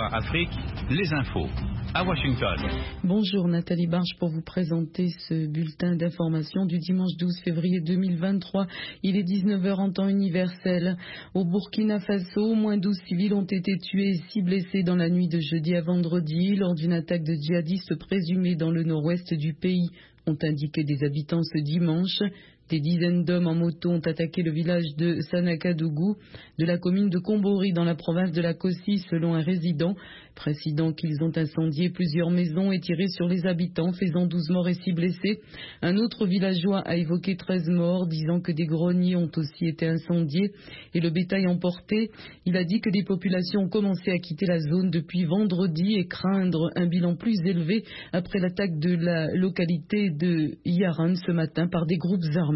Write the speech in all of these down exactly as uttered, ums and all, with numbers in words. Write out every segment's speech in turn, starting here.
A Afrique, les infos. À Washington. Bonjour Nathalie Barge pour vous présenter ce bulletin d'information du dimanche douze février deux mille vingt-trois. Il est dix-neuf heures en temps universel. Au Burkina Faso, au moins douze civils ont été tués et six blessés dans la nuit de jeudi à vendredi lors d'une attaque de djihadistes présumés dans le nord-ouest du pays, ont indiqué des habitants ce dimanche. Des dizaines d'hommes en moto ont attaqué le village de Sanakadougou de la commune de Kombori dans la province de la Kossi, selon un résident, précisant qu'ils ont incendié plusieurs maisons et tiré sur les habitants, faisant douze morts et six blessés. Un autre villageois a évoqué treize morts, disant que des greniers ont aussi été incendiés et le bétail emporté. Il a dit que les populations ont commencé à quitter la zone depuis vendredi et craindre un bilan plus élevé après l'attaque de la localité de Yaran ce matin par des groupes armés.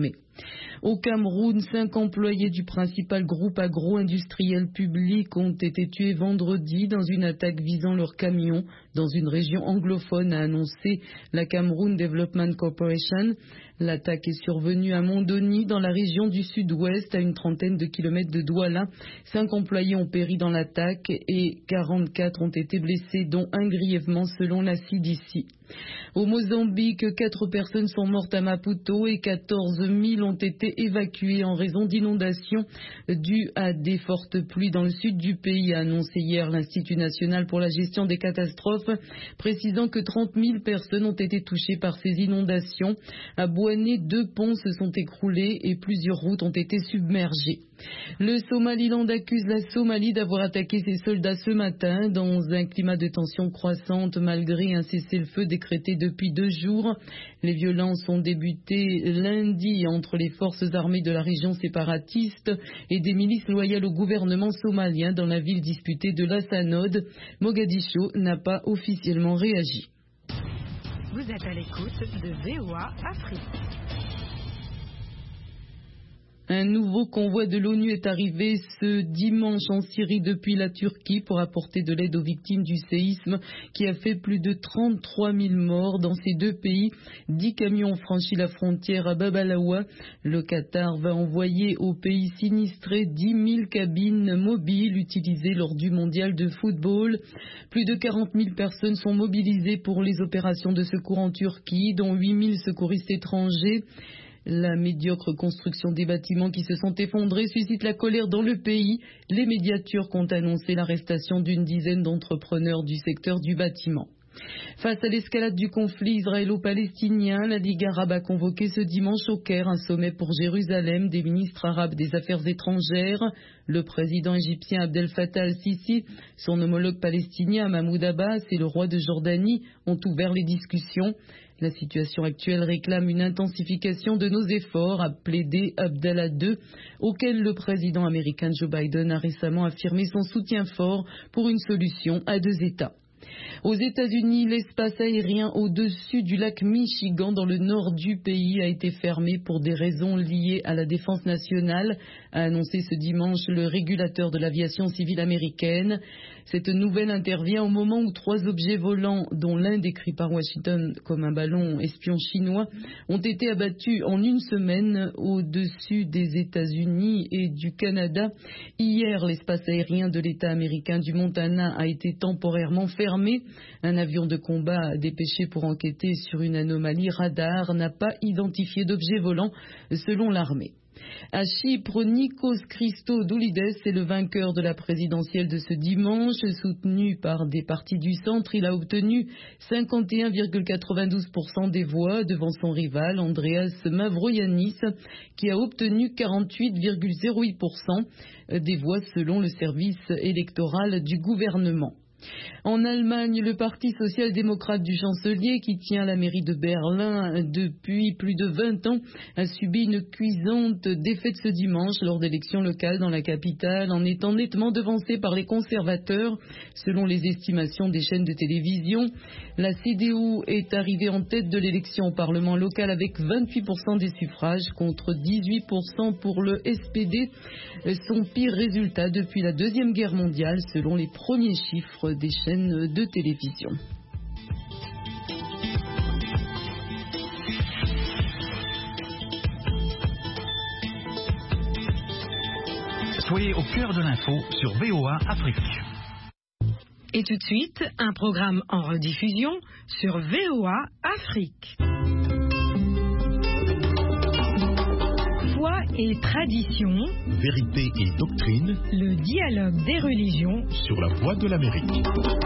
Au Cameroun, cinq employés du principal groupe agro-industriel public ont été tués vendredi dans une attaque visant leur camion dans une région anglophone, a annoncé la Cameroon Development Corporation. L'attaque est survenue à Mondoni, dans la région du sud-ouest, à une trentaine de kilomètres de Douala. Cinq employés ont péri dans l'attaque et quarante-quatre ont été blessés, dont un grièvement selon la C D C. Au Mozambique, quatre personnes sont mortes à Maputo et quatorze mille ont été évacuées en raison d'inondations dues à des fortes pluies dans le sud du pays, a annoncé hier l'Institut national pour la gestion des catastrophes, précisant que trente mille personnes ont été touchées par ces inondations. À Bouané, deux ponts se sont écroulés et plusieurs routes ont été submergées. Le Somaliland accuse la Somalie d'avoir attaqué ses soldats ce matin dans un climat de tension croissante malgré un cessez-le-feu décrété depuis deux jours. Les violences ont débuté lundi entre les forces armées de la région séparatiste et des milices loyales au gouvernement somalien dans la ville disputée de Lassanod. Mogadiscio n'a pas officiellement réagi. Vous êtes à l'écoute de V O A Afrique. Un nouveau convoi de l'ONU est arrivé ce dimanche en Syrie depuis la Turquie pour apporter de l'aide aux victimes du séisme qui a fait plus de trente-trois mille morts dans ces deux pays. Dix camions ont franchi la frontière à Bab al-Awa. Le Qatar va envoyer au pays sinistré dix mille cabines mobiles utilisées lors du mondial de football. Plus de quarante mille personnes sont mobilisées pour les opérations de secours en Turquie, dont huit mille secouristes étrangers. La médiocre construction des bâtiments qui se sont effondrés suscite la colère dans le pays. Les médias turcs ont annoncé l'arrestation d'une dizaine d'entrepreneurs du secteur du bâtiment. Face à l'escalade du conflit israélo-palestinien, la Ligue arabe a convoqué ce dimanche au Caire un sommet pour Jérusalem des ministres arabes des Affaires étrangères. Le président égyptien Abdel Fattah al-Sisi, son homologue palestinien Mahmoud Abbas et le roi de Jordanie ont ouvert les discussions. La situation actuelle réclame une intensification de nos efforts, a plaidé Abdallah deux, auquel le président américain Joe Biden a récemment affirmé son soutien fort pour une solution à deux États. Aux États-Unis, l'espace aérien au-dessus du lac Michigan dans le nord du pays a été fermé pour des raisons liées à la défense nationale, a annoncé ce dimanche le régulateur de l'aviation civile américaine. Cette nouvelle intervient au moment où trois objets volants, dont l'un décrit par Washington comme un ballon espion chinois, ont été abattus en une semaine au-dessus des États-Unis et du Canada. Hier, l'espace aérien de l'État américain du Montana a été temporairement fermé. Un avion de combat dépêché pour enquêter sur une anomalie radar n'a pas identifié d'objet volant, selon l'armée. À Chypre, Nikos Christodoulides est le vainqueur de la présidentielle de ce dimanche. Soutenu par des partis du centre, il a obtenu cinquante et un virgule quatre-vingt-douze pour cent des voix devant son rival Andreas Mavroyiannis qui a obtenu quarante-huit virgule zéro huit pour cent des voix selon le service électoral du gouvernement. En Allemagne, le parti social-démocrate du chancelier, qui tient la mairie de Berlin depuis plus de vingt ans, a subi une cuisante défaite ce dimanche lors d'élections locales dans la capitale, en étant nettement devancé par les conservateurs, selon les estimations des chaînes de télévision. La C D U est arrivée en tête de l'élection au Parlement local avec vingt-huit pour cent des suffrages contre dix-huit pour cent pour le S P D, son pire résultat depuis la Deuxième Guerre mondiale, selon les premiers chiffres des chaînes de télévision. Soyez au cœur de l'info sur V O A Afrique. Et tout de suite, un programme en rediffusion sur V O A Afrique. Foi et tradition, vérité et doctrine, le dialogue des religions sur la voie de l'Amérique.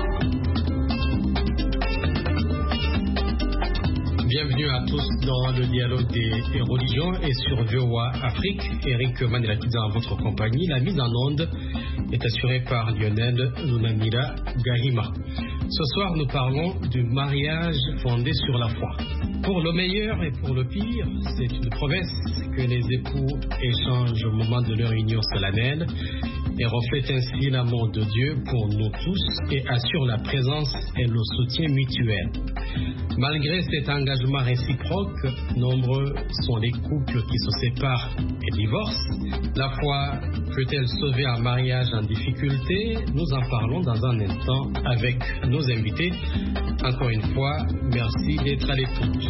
Bienvenue à tous dans le dialogue des, des religions et sur V O A Afrique. Eric Manelakidza en votre compagnie. La mise en onde est assurée par Lionel Lunamira Gahima. Ce soir, nous parlons du mariage fondé sur la foi. Pour le meilleur et pour le pire, c'est une promesse que les époux échangent au moment de leur union solennelle et reflète ainsi l'amour de Dieu pour nous tous et assure la présence et le soutien mutuel. Malgré cet engagement réciproque, nombreux sont les couples qui se séparent et divorcent. La foi peut-elle sauver un mariage en difficulté? Nous en parlons dans un instant avec nos invités. Encore une fois, merci d'être à l'écoute.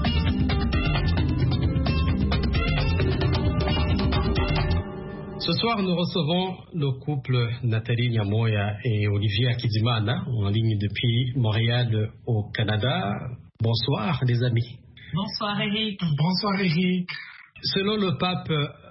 Ce soir, nous recevons le couple Nathalie Nyamoya et Olivier Akizimana en ligne depuis Montréal au Canada. Bonsoir les amis. Bonsoir Eric. Bonsoir Eric. Selon le pape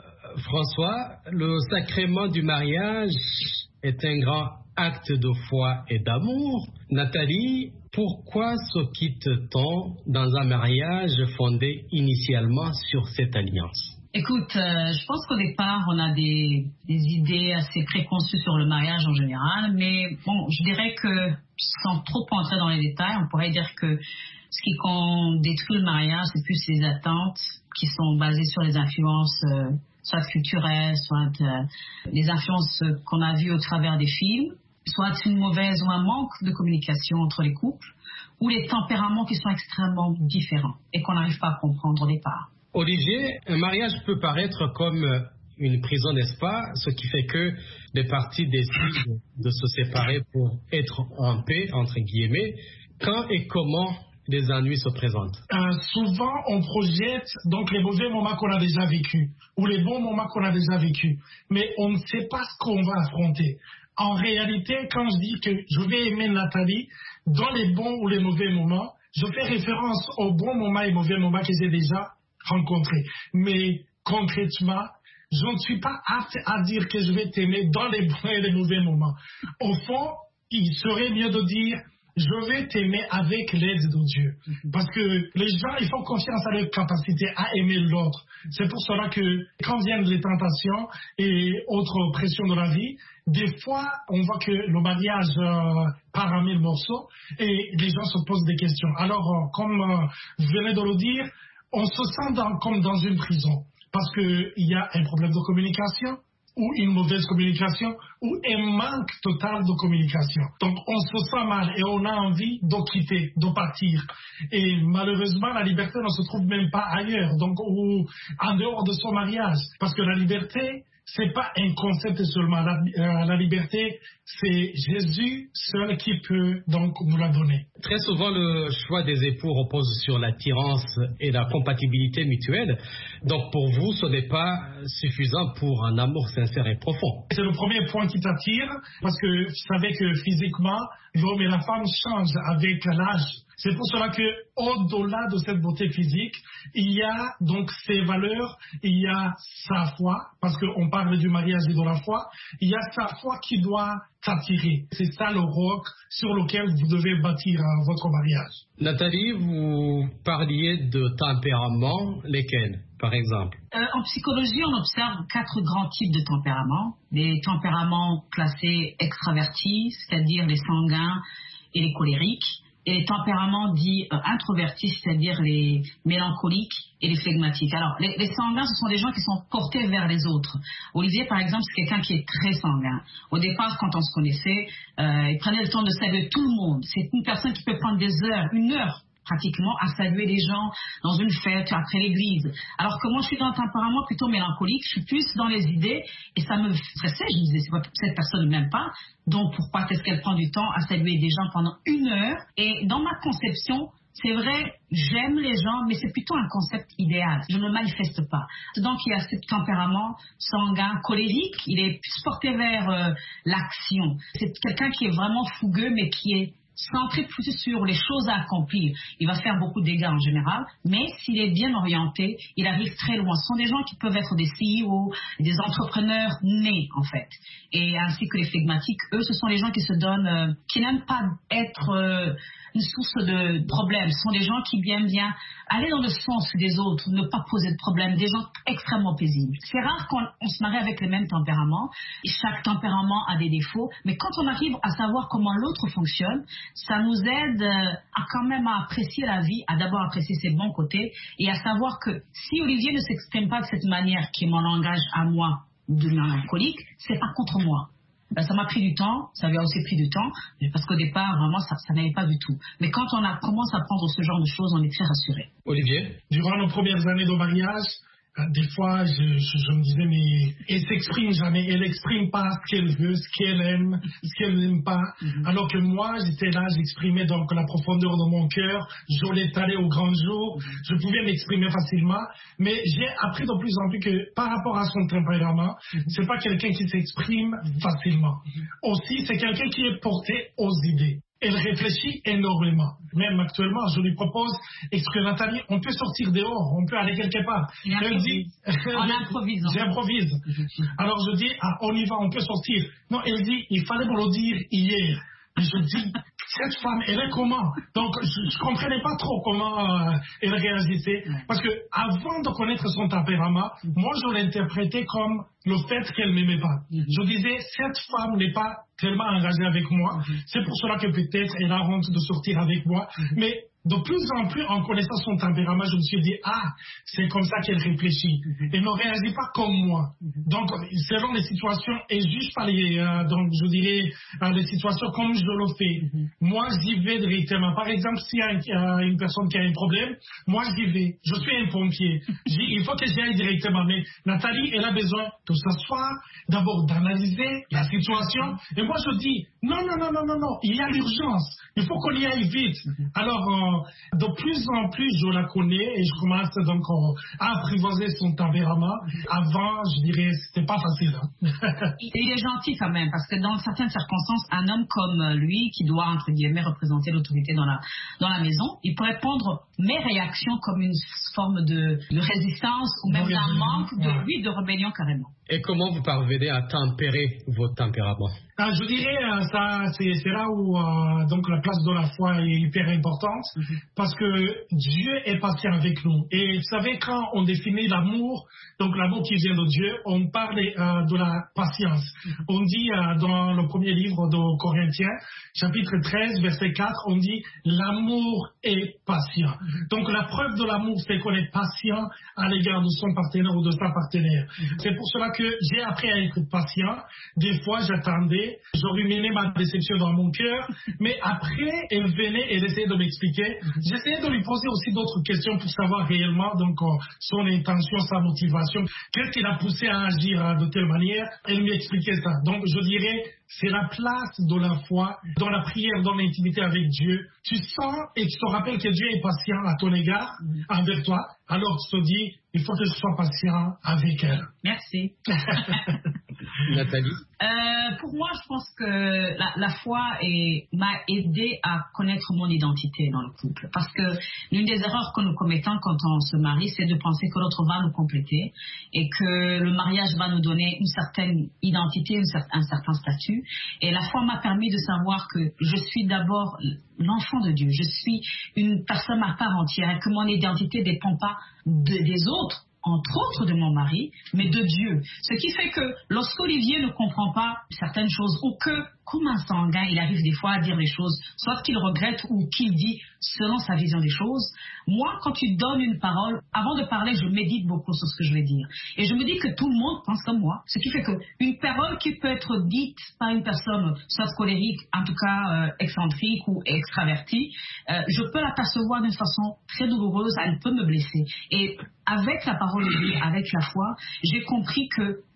François, le sacrement du mariage est un grand acte de foi et d'amour. Nathalie, pourquoi se quitte-t-on dans un mariage fondé initialement sur cette alliance? Écoute, euh, je pense qu'au départ, on a des, des idées assez préconçues sur le mariage en général, mais bon, je dirais que, sans trop entrer dans les détails, on pourrait dire que ce qui con, détruit le mariage, c'est plus les attentes qui sont basées sur les influences, euh, soit culturelles, soit euh, les influences qu'on a vues au travers des films, soit une mauvaise ou un manque de communication entre les couples, ou les tempéraments qui sont extrêmement différents et qu'on n'arrive pas à comprendre au départ. Olivier, un mariage peut paraître comme une prison, n'est-ce pas? Ce qui fait que les parties décident de se séparer pour être en paix, entre guillemets. Quand et comment les ennuis se présentent? Euh, souvent, on projette donc les mauvais moments qu'on a déjà vécus ou les bons moments qu'on a déjà vécus, mais on ne sait pas ce qu'on va affronter. En réalité, quand je dis que je vais aimer Nathalie, dans les bons ou les mauvais moments, je fais référence aux bons moments et mauvais moments que j'ai déjà rencontrés. Mais concrètement, je ne suis pas apte à dire que je vais t'aimer dans les bons et les mauvais moments. Au fond, il serait mieux de dire je vais t'aimer avec l'aide de Dieu. Parce que les gens, ils font confiance à leur capacité à aimer l'autre. C'est pour cela que quand viennent les tentations et autres pressions de la vie, des fois, on voit que le mariage euh, part en mille morceaux et les gens se posent des questions. Alors, euh, comme euh, vous venez de le dire, on se sent dans, comme dans une prison parce qu'il y a un problème de communication ou une mauvaise communication ou un manque total de communication. Donc on se sent mal et on a envie de quitter, de partir. Et malheureusement, la liberté ne se trouve même pas ailleurs, donc ou en dehors de son mariage. Parce que la liberté, c'est pas un concept seulement. La, euh, la liberté, c'est Jésus seul qui peut donc nous la donner. Très souvent, le choix des époux repose sur l'attirance et la compatibilité mutuelle. Donc pour vous, ce n'est pas suffisant pour un amour sincère et profond. C'est le premier point qui t'attire, parce que vous savez que physiquement, l'homme et la femme changent avec l'âge. C'est pour cela que, au-delà de cette beauté physique, il y a donc ses valeurs, il y a sa foi, parce qu'on parle du mariage et de la foi, il y a sa foi qui doit t'attirer. C'est ça le roc sur lequel vous devez bâtir uh, votre mariage. Nathalie, vous parliez de tempéraments, lesquels, par exemple? euh, En psychologie, on observe quatre grands types de tempéraments. Les tempéraments classés extravertis, c'est-à-dire les sanguins et les colériques, et les tempéraments dits euh, introvertis, c'est-à-dire les mélancoliques et les flegmatiques. Alors, les, les sanguins, ce sont des gens qui sont portés vers les autres. Olivier, par exemple, c'est quelqu'un qui est très sanguin. Au départ, quand on se connaissait, euh, il prenait le temps de saluer tout le monde. C'est une personne qui peut prendre des heures, une heure, pratiquement à saluer les gens dans une fête, après l'église. Alors que moi, je suis dans un tempérament plutôt mélancolique, je suis plus dans les idées, et ça me stressait. Je me disais, cette personne ne m'aime pas, donc pourquoi est-ce qu'elle prend du temps à saluer des gens pendant une heure? Et dans ma conception, c'est vrai, j'aime les gens, mais c'est plutôt un concept idéal. Je ne manifeste pas. Donc, il y a ce tempérament sanguin, colérique. Il est plus porté vers euh, l'action. C'est quelqu'un qui est vraiment fougueux, mais qui est centré plus sur les choses à accomplir. Il va faire beaucoup de dégâts en général, mais s'il est bien orienté, il arrive très loin. Ce sont des gens qui peuvent être des C E O, des entrepreneurs nés, en fait. Et ainsi que les flegmatiques, eux, ce sont les gens qui se donnent, euh, qui n'aiment pas être euh, une source de problèmes. Ce sont des gens qui aiment bien aller dans le sens des autres, ne pas poser de problèmes, des gens extrêmement paisibles. C'est rare qu'on on se marie avec les mêmes tempéraments. Chaque tempérament a des défauts, mais quand on arrive à savoir comment l'autre fonctionne, ça nous aide à quand même à apprécier la vie, à d'abord apprécier ses bons côtés et à savoir que si Olivier ne s'exprime pas de cette manière qui est mon langage à moi de mélancolique, c'est pas contre moi. Ben, ça m'a pris du temps, ça lui a aussi pris du temps, parce qu'au départ, vraiment, ça, ça n'allait pas du tout. Mais quand on a commencé à prendre ce genre de choses, on est très rassurés. Olivier? Durant nos premières années de mariage, des fois, je, je, je me disais, mais elle s'exprime jamais, elle n'exprime pas ce qu'elle veut, ce qu'elle aime, ce qu'elle n'aime pas. Mm-hmm. Alors que moi, j'étais là, j'exprimais donc la profondeur de mon cœur, je l'étalais au grand jour, mm-hmm. je pouvais m'exprimer facilement, mais j'ai appris de plus en plus que par rapport à son tempérament, mm-hmm. c'est pas quelqu'un qui s'exprime facilement. Mm-hmm. Aussi, c'est quelqu'un qui est porté aux idées. Elle réfléchit énormément. Même actuellement, je lui propose, est-ce que Nathalie, on peut sortir dehors, on peut aller quelque part. Il Elle dit, en improvisant. J'improvise. Alors je dis, ah, on y va, on peut sortir. Non, elle dit, il fallait me le dire hier. Et je dis, cette femme, elle est comment? Donc, je ne comprenais pas trop comment euh, elle réagissait. Parce que avant de connaître son tempérament, moi, je l'interprétais comme le fait qu'elle ne m'aimait pas. Mm-hmm. Je disais, cette femme n'est pas tellement engagée avec moi. Mm-hmm. C'est pour cela que peut-être elle a honte de sortir avec moi. Mm-hmm. Mais de plus en plus, en connaissant son tempérament, je me suis dit, ah, c'est comme ça qu'elle réfléchit. Mm-hmm. Elle ne réagit pas comme moi. Mm-hmm. Donc, selon les situations, et juge pas les, euh, donc, je dirais, euh, les situations comme je le fais. Mm-hmm. Moi, j'y vais directement. Par exemple, s'il y a une, euh, une personne qui a un problème, moi, j'y vais. Je suis un pompier. J'y, il faut que j'y aille directement. Mais Nathalie, elle a besoin de s'asseoir, d'abord d'analyser la situation. Et moi, je dis, non, non, non, non, non, non, il y a l'urgence. Il faut qu'on y aille vite. Mm-hmm. Alors, euh, de plus en plus, je la connais et je commence donc à apprivoiser son tempérament. Avant, je dirais, c'était pas facile. Hein. Il est gentil quand même, parce que dans certaines circonstances, un homme comme lui, qui doit, entre guillemets, représenter l'autorité dans la, dans la maison, il pourrait prendre mes réactions comme une forme de, de résistance ou même d'un manque de, ouais. oui, de rébellion carrément. Et comment vous parvenez à tempérer votre tempérament? Ah, je dirais, euh, ça, c'est, c'est là où euh, donc la place de la foi est hyper importante, mm-hmm. parce que Dieu est patient avec nous. Et vous savez, quand on définit l'amour, donc l'amour qui vient de Dieu, on parle euh, de la patience. Mm-hmm. On dit euh, dans le premier livre de Corinthiens, chapitre treize, verset quatre, on dit l'amour est patient. Mm-hmm. Donc la preuve de l'amour, c'est qu'on est patient à l'égard de son partenaire ou de sa partenaire. Mm-hmm. C'est pour cela que j'ai appris à être patient. Des fois, j'attendais, je ruminais ma déception dans mon cœur, mais après, elle venait et elle essayait de m'expliquer. J'essayais de lui poser aussi d'autres questions pour savoir réellement donc euh, son intention, sa motivation, qu'est-ce qui l'a poussé à agir euh, de telle manière. Elle m'expliquait ça. Donc, je dirais, c'est la place de la foi, dans la prière, dans l'intimité avec Dieu. Tu sens et tu te rappelles que Dieu est patient à ton égard, envers toi. Alors tu te dis, il faut que je sois patient avec elle. Merci. Nathalie? euh, Pour moi, je pense que la, la foi est, m'a aidé à connaître mon identité dans le couple. Parce que l'une des erreurs que nous commettons quand on se marie, c'est de penser que l'autre va nous compléter et que le mariage va nous donner une certaine identité, une, un certain statut. Et la foi m'a permis de savoir que je suis d'abord l'enfant de Dieu. Je suis une personne à part entière et que mon identité ne dépend pas de, des autres, entre autres de mon mari, mais de Dieu. Ce qui fait que lorsqu'Olivier ne comprend pas certaines choses ou que, comme un sanguin, il arrive des fois à dire les choses, soit qu'il regrette ou qu'il dit selon sa vision des choses, moi, quand tu donnes une parole, avant de parler, je médite beaucoup sur ce que je vais dire. Et je me dis que tout le monde pense comme moi. Ce qui fait qu'une parole qui peut être dite par une personne, soit colérique, en tout cas euh, excentrique ou extravertie, euh, je peux la percevoir d'une façon très douloureuse, elle peut me blesser. Et avec la parole de Dieu, avec la foi, j'ai compris que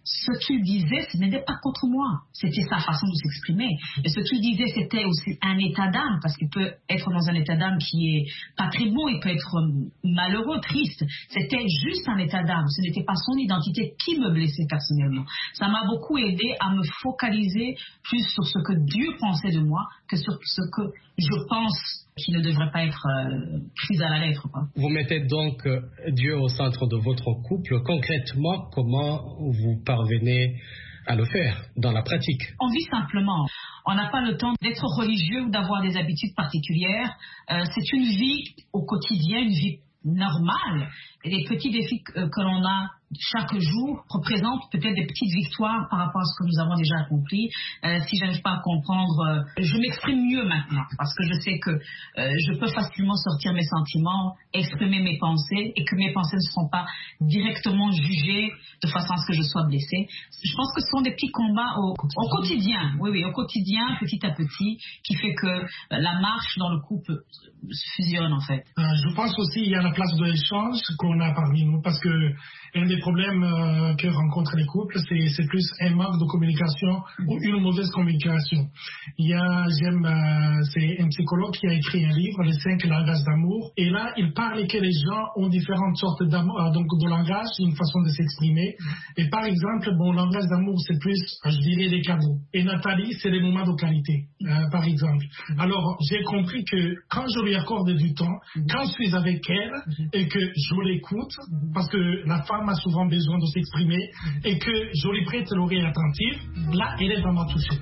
ce qu'il disait, ce n'était pas contre moi. C'était sa façon de s'exprimer. Et ce qu'il disait, c'était aussi un état d'âme, parce qu'il peut être dans un état d'âme qui est pas très bon, il peut être malheureux, triste. C'était juste un état d'âme. Ce n'était pas son identité qui me blessait personnellement. Ça m'a beaucoup aidé à me focaliser plus sur ce que Dieu pensait de moi que sur ce que je pense qui ne devrait pas être euh, pris à la lettre, quoi. Vous mettez donc euh, Dieu au centre de votre couple. Concrètement, comment vous parvenez à le faire dans la pratique? On vit simplement. On n'a pas le temps d'être religieux ou d'avoir des habitudes particulières. Euh, c'est une vie au quotidien, une vie normale. Et les petits défis que, que l'on a chaque jour représentent peut-être des petites victoires par rapport à ce que nous avons déjà accompli. Euh, si je n'arrive pas à comprendre, euh, je m'exprime mieux maintenant parce que je sais que euh, je peux facilement sortir mes sentiments, exprimer mes pensées et que mes pensées ne seront pas directement jugées de façon à ce que je sois blessée. Je pense que ce sont des petits combats au, au quotidien, oui, oui, au quotidien, petit à petit, qui fait que euh, la marche dans le couple se fusionne en fait. Euh, je pense aussi qu'il y a la place de l'échange qu'on a parmi nous parce que un des problèmes euh, que rencontrent les couples, c'est, c'est plus un manque de communication ou une mauvaise communication. Il y a, j'aime, euh, c'est un psychologue qui a écrit un livre, Les cinq langages d'amour, et là, il parle que les gens ont différentes sortes d'amour, euh, donc de langage, une façon de s'exprimer. Et par exemple, mon langage d'amour, c'est plus, je dirais, les cadeaux. Et Nathalie, c'est les moments de qualité, euh, par exemple. Alors, j'ai compris que quand je lui accorde du temps, quand je suis avec elle et que je l'écoute, parce que la femme a souvent besoin de s'exprimer et que je lui prête l'oreille attentive, là, elle est vraiment touchée.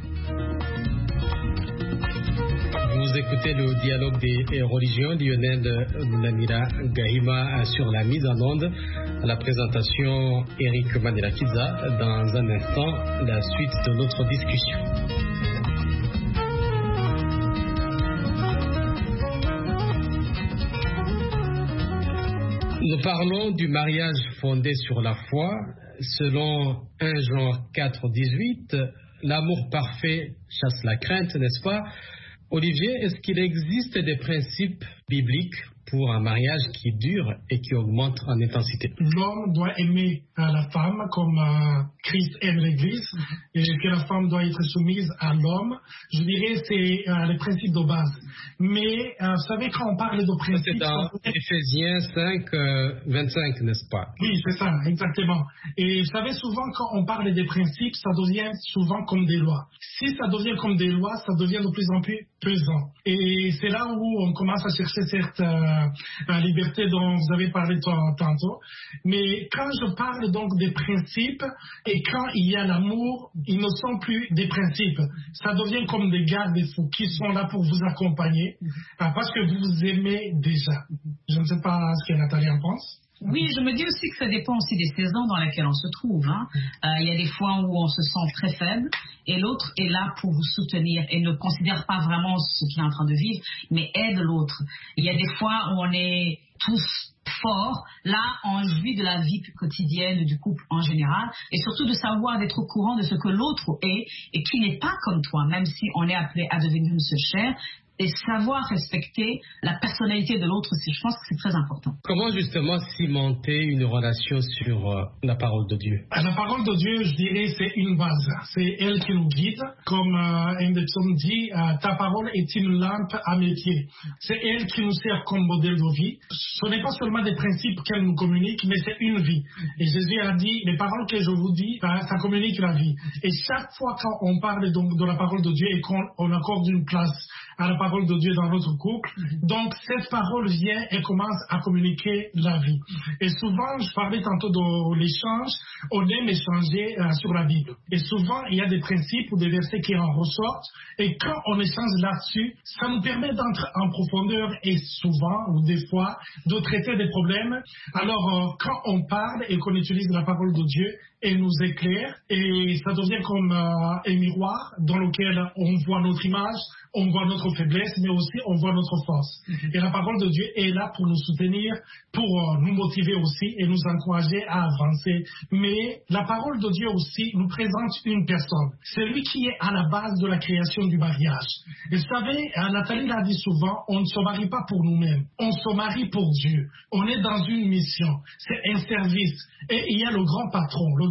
Vous écoutez le dialogue des religions. Lionel Munamira Gahima sur la mise en onde. À la présentation, Eric Manelakiza. Dans un instant, la suite de notre discussion. Nous parlons du mariage fondé sur la foi. Selon premier Jean quatre, dix-huit, l'amour parfait chasse la crainte, n'est-ce pas? Olivier, est-ce qu'il existe des principes bibliques pour un mariage qui dure et qui augmente en intensité? L'homme doit aimer euh, la femme comme euh, Christ aime l'Église et que la femme doit être soumise à l'homme. Je dirais c'est euh, les principes de base. Mais euh, vous savez, quand on parle de principes... C'est dans Éphésiens cinq, vingt-cinq, n'est-ce pas? Oui, c'est ça, exactement. Et vous savez, souvent quand on parle des principes, ça devient souvent comme des lois. Si ça devient comme des lois, ça devient de plus en plus pesant. Et c'est là où on commence à chercher cette euh, la liberté dont vous avez parlé tantôt. Mais quand je parle donc des principes et quand il y a l'amour, ils ne sont plus des principes. Ça devient comme des garde-fous qui sont là pour vous accompagner parce que vous vous aimez déjà. Je ne sais pas ce que Nathalie en pense. Oui, je me dis aussi que ça dépend aussi des saisons dans lesquelles on se trouve. Hein. Euh, il y a des fois où on se sent très faible et l'autre est là pour vous soutenir et ne considère pas vraiment ce qu'il est en train de vivre, mais aide l'autre. Il y a des fois où on est tous forts. Là, on jouit de la vie quotidienne du couple en général et surtout de savoir d'être au courant de ce que l'autre est et qui n'est pas comme toi, même si on est appelé à devenir une seule chair. Et savoir respecter la personnalité de l'autre, je pense que c'est très important. Comment justement cimenter une relation sur euh, la parole de Dieu? La parole de Dieu, je dirais, c'est une base. C'est elle qui nous guide. Comme euh, un des psaumes dit, euh, ta parole est une lampe à mes pieds. C'est elle qui nous sert comme modèle de vie. Ce n'est pas seulement des principes qu'elle nous communique, mais c'est une vie. Et Jésus a dit, les paroles que je vous dis, ça, ça communique la vie. Et chaque fois qu'on parle donc de la parole de Dieu et qu'on on accorde une place à la parole de Dieu dans notre couple, donc cette parole vient et commence à communiquer la vie. Et souvent, je parlais tantôt de l'échange, on aime échanger euh, sur la Bible. Et souvent, il y a des principes ou des versets qui en ressortent, et quand on échange là-dessus, ça nous permet d'entrer en profondeur et souvent, ou des fois, de traiter des problèmes. Alors, euh, quand on parle et qu'on utilise la parole de Dieu, elle nous éclaire, et ça devient comme euh, un miroir dans lequel on voit notre image, on voit notre faiblesse, mais aussi on voit notre force. Et la parole de Dieu est là pour nous soutenir, pour euh, nous motiver aussi et nous encourager à avancer. Mais la parole de Dieu aussi nous présente une personne. C'est lui qui est à la base de la création du mariage. Et vous savez, Nathalie l'a dit souvent, on ne se marie pas pour nous-mêmes, on se marie pour Dieu. On est dans une mission, c'est un service. Et il y a le grand patron. Le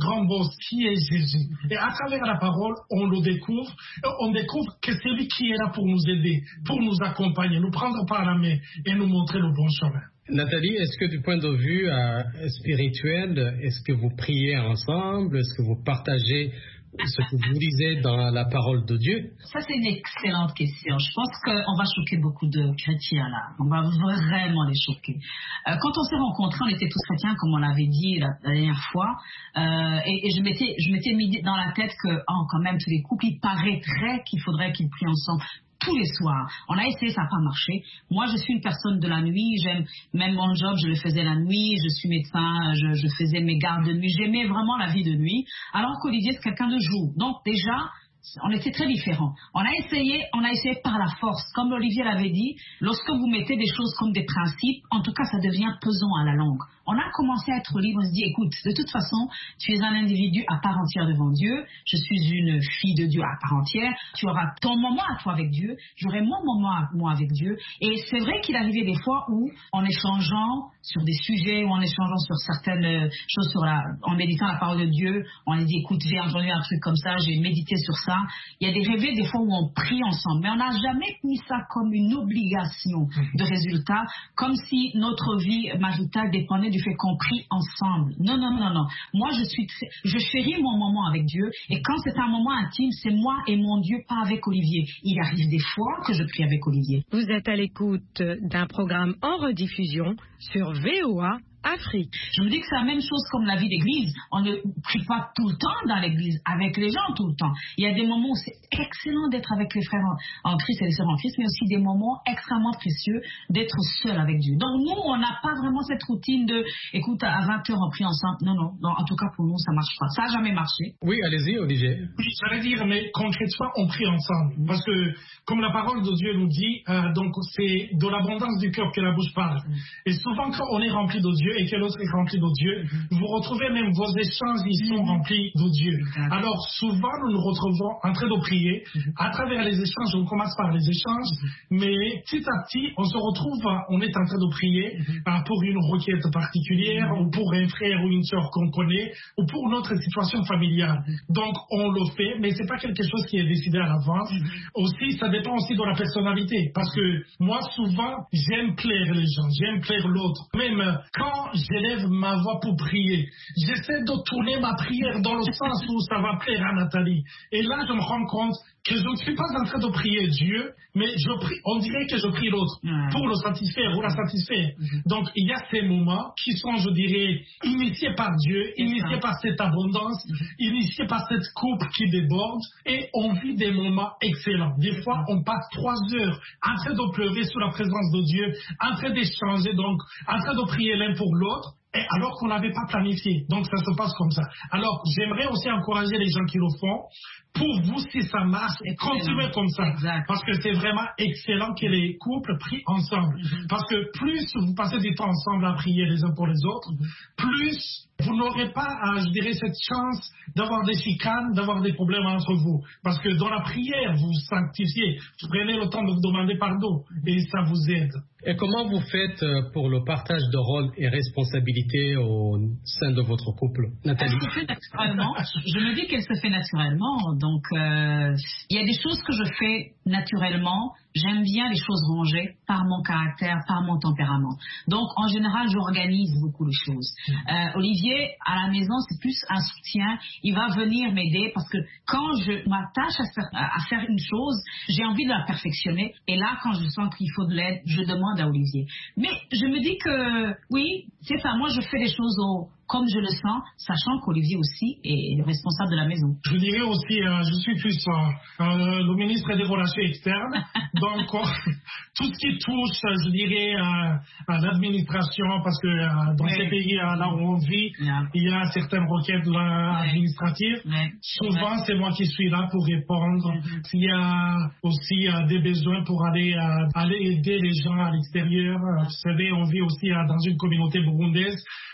grand boss qui est Jésus. Et à travers la parole, on le découvre. On découvre que c'est lui qui est là pour nous aider, pour nous accompagner, nous prendre par la main et nous montrer le bon chemin. Nathalie, est-ce que du point de vue euh, spirituel, est-ce que vous priez ensemble? Est-ce que vous partagez ce que vous lisez dans la parole de Dieu? Ça, c'est une excellente question. Je pense qu'on va choquer beaucoup de chrétiens là. On va vraiment les choquer. Euh, quand on s'est rencontrés, on était tous chrétiens, comme on l'avait dit la, la dernière fois. Euh, et, et je m'étais, je m'étais mis dans la tête que, oh, quand même, tous les couples, il paraîtrait qu'il faudrait qu'ils prient ensemble tous les soirs. On a essayé, ça n'a pas marché. Moi, je suis une personne de la nuit. J'aime même mon job, je le faisais la nuit. Je suis médecin, je, je faisais mes gardes de nuit. J'aimais vraiment la vie de nuit. Alors qu'Olivier, c'est quelqu'un de jour. Donc déjà, on était très différents. On a essayé, on a essayé par la force. Comme Olivier l'avait dit, lorsque vous mettez des choses comme des principes, en tout cas, ça devient pesant à la longue. On a commencé à être libre, on se dit, écoute, de toute façon, tu es un individu à part entière devant Dieu, je suis une fille de Dieu à part entière, tu auras ton moment à toi avec Dieu, j'aurai mon moment à moi avec Dieu. Et c'est vrai qu'il arrivait des fois où, en échangeant sur des sujets, ou en échangeant sur certaines choses, sur la, en méditant la parole de Dieu, on a dit, écoute, j'ai entendu un truc comme ça, j'ai médité sur ça. Il y a des réveils des fois où on prie ensemble, mais on n'a jamais mis ça comme une obligation de résultat, comme si notre vie maritale dépendait du fait qu'on prie ensemble. Non, non, non, non. Moi, je suis, très, je chéris mon moment avec Dieu, et quand c'est un moment intime, c'est moi et mon Dieu, pas avec Olivier. Il arrive des fois que je prie avec Olivier. Vous êtes à l'écoute d'un programme en rediffusion sur V O A Afrique. Je me dis que c'est la même chose comme la vie d'église. On ne prie pas tout le temps dans l'église, avec les gens tout le temps. Il y a des moments où c'est excellent d'être avec les frères en, en Christ et les sœurs en Christ, mais aussi des moments extrêmement précieux d'être seul avec Dieu. Donc nous, on n'a pas vraiment cette routine de, écoute, à vingt heures on prie ensemble. Non, non, non, en tout cas pour nous, ça marche pas. Ça n'a jamais marché. Oui, allez-y, Olivier. Oui, j'allais dire, mais concrètement, on prie ensemble. Parce que, comme la parole de Dieu nous dit, euh, donc c'est de l'abondance du cœur que la bouche parle. Et souvent, quand on est rempli de Dieu, et que l'autre est rempli de Dieu, mm-hmm. vous retrouvez même vos échanges, ils sont mm-hmm. remplis de Dieu. Mm-hmm. Alors souvent, nous nous retrouvons en train de prier. Mm-hmm. À travers les échanges, on commence par les échanges, mm-hmm. mais petit à petit, on se retrouve, on est en train de prier mm-hmm. pour une requête particulière, mm-hmm. ou pour un frère ou une sœur qu'on connaît, ou pour notre situation familiale. Mm-hmm. Donc, on le fait, mais c'est pas quelque chose qui est décidé à l'avance. Mm-hmm. Aussi, ça dépend aussi de la personnalité, parce que moi, souvent, j'aime plaire les gens, j'aime plaire l'autre. Même quand j'élève ma voix pour prier, j'essaie de tourner ma prière dans le sens où ça va plaire à Nathalie. Et là, je me rends compte que je ne suis pas en train de prier Dieu, mais je prie, on dirait que je prie l'autre mmh. pour le satisfaire ou la satisfaire. Mmh. Donc, il y a ces moments qui sont, je dirais, initiés par Dieu, initiés par cette abondance, mmh. initiés par cette coupe qui déborde, et on vit des moments excellents. Des fois, on passe trois heures en train de pleurer sous la présence de Dieu, en train d'échanger, donc, en train de prier l'un pour l'autre, et alors qu'on n'avait pas planifié. Donc, ça se passe comme ça. Alors, j'aimerais aussi encourager les gens qui le font. Pour vous, si ça marche, continuez comme ça. Exact. Parce que c'est vraiment excellent que les couples prient ensemble. Mm-hmm. Parce que plus vous passez du temps ensemble à prier les uns pour les autres, mm-hmm. plus vous n'aurez pas, à, je dirais, cette chance d'avoir des chicanes, d'avoir des problèmes entre vous. Parce que dans la prière, vous sanctifiez. Vous prenez le temps de vous demander pardon. Et ça vous aide. Et comment vous faites pour le partage de rôles et responsabilités au sein de votre couple, Nathalie? Elle se fait naturellement. Je me dis qu'elle se fait naturellement. Donc, euh, il y a des choses que je fais naturellement. J'aime bien les choses rangées par mon caractère, par mon tempérament. Donc, en général, j'organise beaucoup les choses. Euh, Olivier, à la maison, c'est plus un soutien. Il va venir m'aider parce que quand je m'attache à faire, à faire une chose, j'ai envie de la perfectionner. Et là, quand je sens qu'il faut de l'aide, je demande à Olivier. Mais je me dis que, oui, c'est ça. Moi, je fais les choses au... comme je le sens, sachant qu'Olivier aussi est le responsable de la maison. Je dirais aussi, euh, je suis plus euh, euh, le ministre des Relations externes. Donc, euh, tout ce qui touche, je dirais, euh, à l'administration, parce que euh, dans oui. ces pays euh, là où on vit, yeah. il y a certaines requêtes là, oui. administratives. Oui. Souvent, oui. c'est moi qui suis là pour répondre. Mm-hmm. S'il y a aussi euh, des besoins pour aller, euh, aller aider les gens à l'extérieur. Euh, vous savez, on vit aussi euh, dans une communauté burundaise.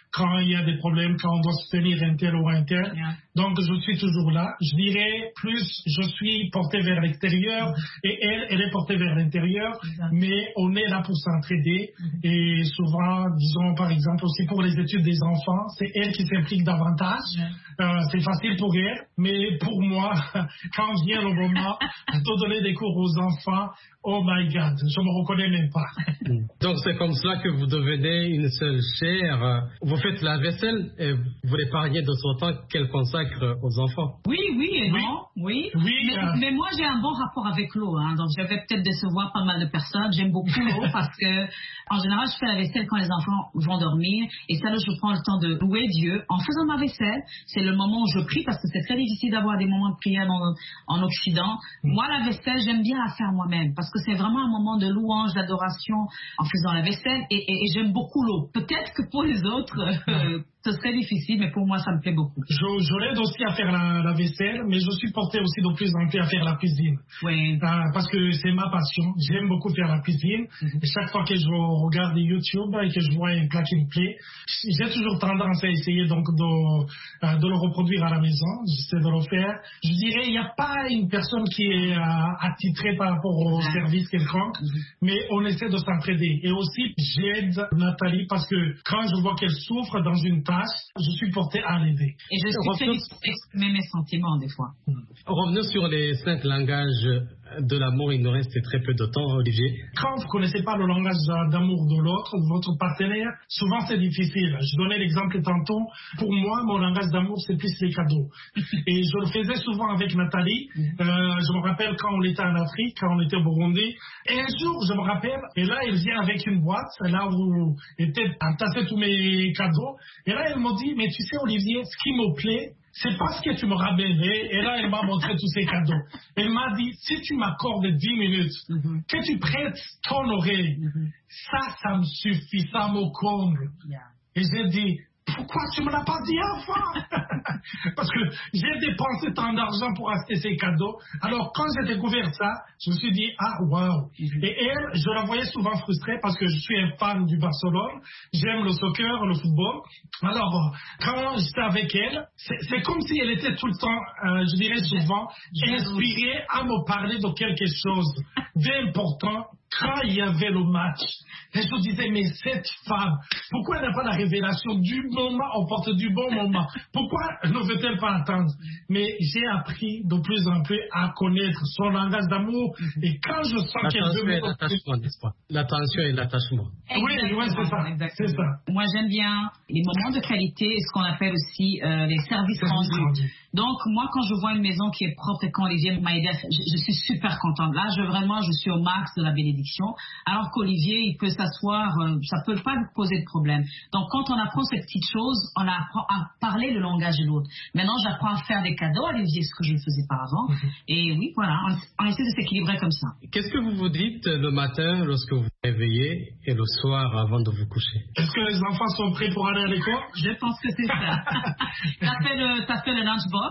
quand il y a des problèmes, quand on doit soutenir un tel ou un tel. Yeah. Donc, je suis toujours là. Je dirais plus, je suis porté vers l'extérieur mm-hmm. et elle, elle est portée vers l'intérieur. Mm-hmm. Mais on est là pour s'entraider. Mm-hmm. Et souvent, disons par exemple aussi pour les études des enfants, c'est elle qui s'implique davantage. Mm-hmm. Euh, c'est facile pour elle, mais pour moi, quand vient le moment de donner des cours aux enfants, oh my God, je ne me reconnais même pas. Donc c'est comme cela que vous devenez une seule chair. Vous faites la vaisselle et vous l'épargnez de son temps qu'elle consacre aux enfants. Oui, oui et oui. non, oui. oui mais, euh... mais moi j'ai un bon rapport avec l'eau, hein, donc je vais peut-être décevoir pas mal de personnes. J'aime beaucoup l'eau parce que en général je fais la vaisselle quand les enfants vont dormir et ça là je prends le temps de louer Dieu en faisant ma vaisselle. C'est le moment où je prie parce que c'est très difficile d'avoir des moments de prière en, en Occident. Mm. Moi la vaisselle j'aime bien la faire moi-même parce que c'est vraiment un moment de louange, d'adoration en faisant la vaisselle et, et, et j'aime beaucoup l'eau. Peut-être que pour les autres, euh, ce serait difficile, mais pour moi, ça me plaît beaucoup. Je, je l'aide aussi à faire la, la vaisselle, mais je suis porté aussi de plus en plus à faire la cuisine. Oui. Euh, parce que c'est ma passion. J'aime beaucoup faire la cuisine. Mm-hmm. Et chaque fois que je regarde YouTube et que je vois un plat qui me plaît, j'ai toujours tendance à essayer donc de, euh, de le reproduire à la maison. J'essaie de le faire. Je dirais, il n'y a pas une personne qui est euh, attitrée par rapport au ah. service quelconque, mm-hmm. mais on essaie de s'entraider. Et aussi, j'aide Nathalie parce que quand je vois qu'elle souffre dans une tâche, je suis porté à l'aider. Et je suis très difficile d'exprimer mes sentiments des fois. Revenons sur les cinq langages de l'amour. Il nous reste très peu de temps, Olivier. Quand vous ne connaissez pas le langage d'amour de l'autre, de votre partenaire, souvent c'est difficile. Je donnais l'exemple tantôt. Pour moi, mon langage d'amour, c'est plus les cadeaux. Et je le faisais souvent avec Nathalie. Euh, je me rappelle quand on était en Afrique, quand on était au Burundi. Et un jour, je me rappelle, et là, elle vient avec une boîte, là où étaient entassés tous mes cadeaux. Et là, elle m'a dit, mais tu sais, Olivier, ce qui me plaît, c'est parce que tu me ramènes. Et là, elle m'a montré tous ces cadeaux. Elle m'a dit, si tu m'accordes dix minutes, mm-hmm. que tu prêtes ton oreille, mm-hmm. ça, ça me suffit, ça me comble. Yeah. Et j'ai dit, pourquoi tu me l'as pas dit avant? Parce que j'ai dépensé tant d'argent pour acheter ces cadeaux. Alors, quand j'ai découvert ça, je me suis dit, ah, waouh. Mm-hmm. Et elle, je la voyais souvent frustrée parce que je suis un fan du Barcelone. J'aime le soccer, le football. Alors, quand j'étais avec elle, c'est, c'est comme si elle était tout le temps, euh, je dirais souvent, inspirée à me parler de quelque chose d'important quand il y avait le match. Et je disais, mais cette femme, pourquoi elle n'a pas la révélation du moment, on porte du bon moment? Pourquoi ne veut-elle pas attendre? Mais j'ai appris de plus en plus à connaître son langage d'amour. Et quand je sens qu'elle veut... L'attention et l'attachement, n'est-ce pas? L'attention et l'attachement. Oui, oui, c'est ça. C'est ça. Moi, j'aime bien les moments de qualité et ce qu'on appelle aussi euh, les services rendus. Donc, moi, quand je vois une maison qui est propre et quand Olivier m'a aidé, je, je suis super contente. Là, je, vraiment, je suis au max de la bénédiction. Alors qu'Olivier, il peut s'asseoir, euh, ça ne peut pas lui poser de problème. Donc, quand on apprend ces petites choses, on apprend à parler le langage de l'autre. Maintenant, j'apprends à faire des cadeaux à Olivier, ce que je ne faisais pas avant. Mm-hmm. Et oui, voilà, on, on essaie de s'équilibrer comme ça. Qu'est-ce que vous vous dites le matin lorsque vous vous réveillez et le soir avant de vous coucher? Est-ce que les enfants sont prêts pour aller à l'école? Je pense que c'est ça. T'as fait le, t'as fait le lunchbox?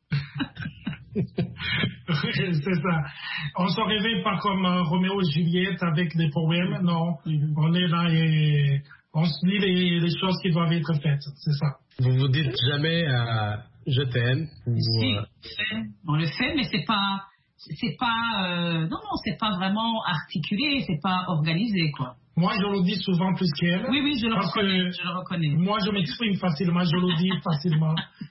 C'est ça. On se réveille pas comme euh, Roméo et Juliette avec des poèmes, non. Mm-hmm. On est là et on se dit les, les choses qui doivent être faites, c'est ça. Vous vous dites jamais euh, je t'aime ou, si, euh... on le fait, mais c'est pas, c'est pas, euh, non, non, c'est pas vraiment articulé, c'est pas organisé, quoi. Moi, je le dis souvent plus qu'elle. Oui, oui, je le reconnais. Je le reconnais. Moi, je m'exprime facilement, je le dis facilement.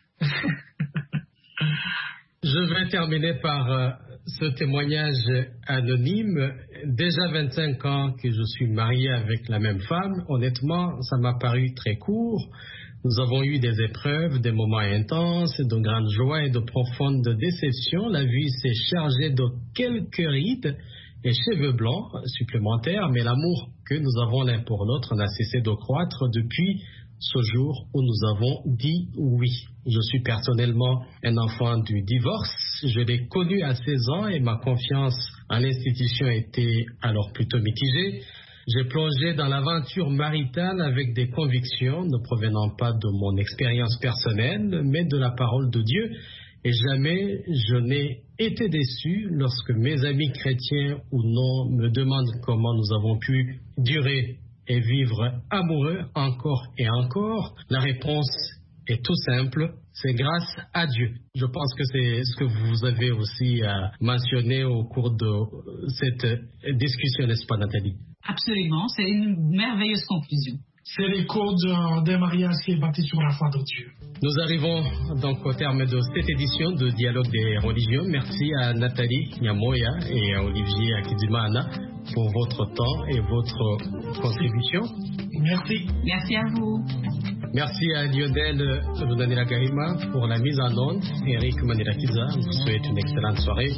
Je vais terminer par euh, ce témoignage anonyme. Déjà vingt-cinq ans que je suis marié avec la même femme. Honnêtement, ça m'a paru très court. Nous avons eu des épreuves, des moments intenses, de grandes joies et de profondes déceptions. La vie s'est chargée de quelques rides et cheveux blancs supplémentaires, mais l'amour que nous avons l'un pour l'autre n'a cessé de croître depuis ce jour où nous avons dit oui. Je suis personnellement un enfant du divorce. Je l'ai connu à seize ans et ma confiance en l'institution était alors plutôt mitigée. J'ai plongé dans l'aventure maritale avec des convictions ne provenant pas de mon expérience personnelle, mais de la parole de Dieu. Et jamais je n'ai été déçu lorsque mes amis chrétiens ou non me demandent comment nous avons pu durer et vivre amoureux encore et encore? La réponse est tout simple, c'est grâce à Dieu. Je pense que c'est ce que vous avez aussi euh, mentionné au cours de cette discussion, n'est-ce pas, Nathalie? Absolument, c'est une merveilleuse conclusion. C'est l'écho d'un mariage qui est bâti sur la foi de Dieu. Nous arrivons donc au terme de cette édition de Dialogue des religions. Merci à Nathalie Nyamoya et à Olivier Akidimana pour votre temps et votre contribution. Merci. Merci à vous. Merci à Lionel Lunanila Garima pour la mise en onde. Eric Manirakiza vous souhaite une excellente soirée.